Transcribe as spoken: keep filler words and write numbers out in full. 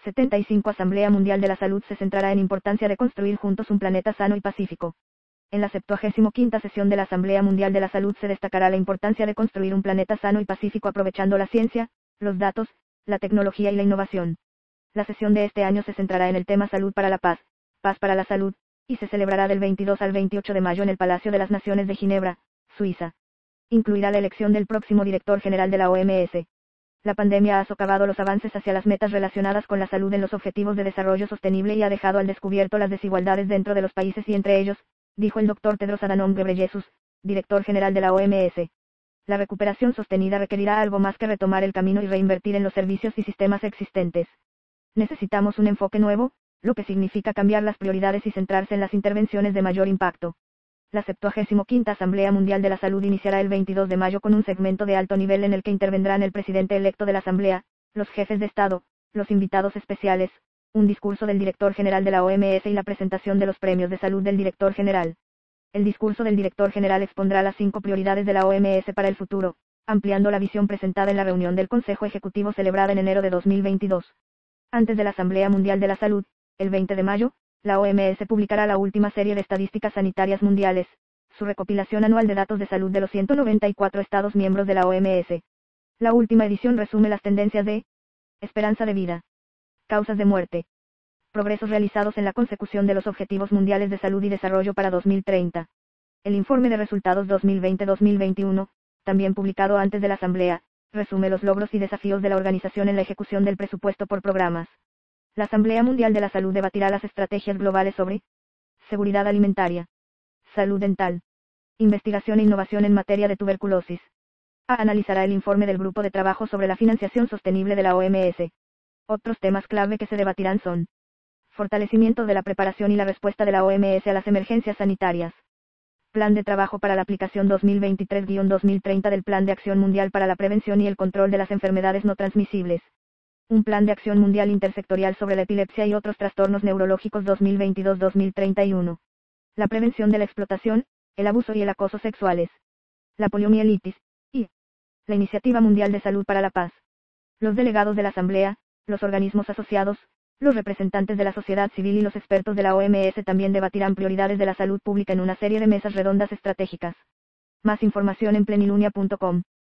setenta y cinco Asamblea Mundial de la Salud se centrará en importancia de construir juntos un planeta sano y pacífico. En la septuagésima quinta sesión de la Asamblea Mundial de la Salud se destacará la importancia de construir un planeta sano y pacífico aprovechando la ciencia, los datos, la tecnología y la innovación. La sesión de este año se centrará en el tema Salud para la Paz, Paz para la Salud, y se celebrará del veintidós al veintiocho de mayo en el Palacio de las Naciones de Ginebra, Suiza. Incluirá la elección del próximo director general de la O M S. La pandemia ha socavado los avances hacia las metas relacionadas con la salud en los Objetivos de Desarrollo Sostenible y ha dejado al descubierto las desigualdades dentro de los países y entre ellos, dijo el doctor Tedros Adhanom Ghebreyesus, director general de la O M S. La recuperación sostenida requerirá algo más que retomar el camino y reinvertir en los servicios y sistemas existentes. Necesitamos un enfoque nuevo, lo que significa cambiar las prioridades y centrarse en las intervenciones de mayor impacto. La septuagésima quinta Asamblea Mundial de la Salud iniciará el veintidós de mayo con un segmento de alto nivel en el que intervendrán el presidente electo de la Asamblea, los jefes de Estado, los invitados especiales, un discurso del director general de la O M S y la presentación de los premios de salud del director general. El discurso del director general expondrá las cinco prioridades de la O M S para el futuro, ampliando la visión presentada en la reunión del Consejo Ejecutivo celebrada en enero de dos mil veintidós. Antes de la Asamblea Mundial de la Salud, el veinte de mayo, la O M S publicará la última serie de estadísticas sanitarias mundiales, su recopilación anual de datos de salud de los ciento noventa y cuatro Estados miembros de la O M S. La última edición resume las tendencias de esperanza de vida, causas de muerte, progresos realizados en la consecución de los Objetivos Mundiales de Salud y Desarrollo para dos mil treinta. El informe de resultados dos mil veinte dos mil veintiuno, también publicado antes de la Asamblea, resume los logros y desafíos de la organización en la ejecución del presupuesto por programas. La Asamblea Mundial de la Salud debatirá las estrategias globales sobre seguridad alimentaria, salud dental, investigación e innovación en materia de tuberculosis. A analizará el informe del Grupo de Trabajo sobre la Financiación Sostenible de la O M S. Otros temas clave que se debatirán son fortalecimiento de la preparación y la respuesta de la O M S a las emergencias sanitarias. Plan de trabajo para la aplicación dos mil veintitrés a dos mil treinta del Plan de Acción Mundial para la Prevención y el Control de las Enfermedades No Transmisibles. Un Plan de Acción Mundial Intersectorial sobre la Epilepsia y otros trastornos neurológicos dos mil veintidós a dos mil treinta y uno. La prevención de la explotación, el abuso y el acoso sexuales. La poliomielitis, y la Iniciativa Mundial de Salud para la Paz. Los delegados de la Asamblea, los organismos asociados, los representantes de la sociedad civil y los expertos de la O M S también debatirán prioridades de la salud pública en una serie de mesas redondas estratégicas. Más información en plenilunia punto com.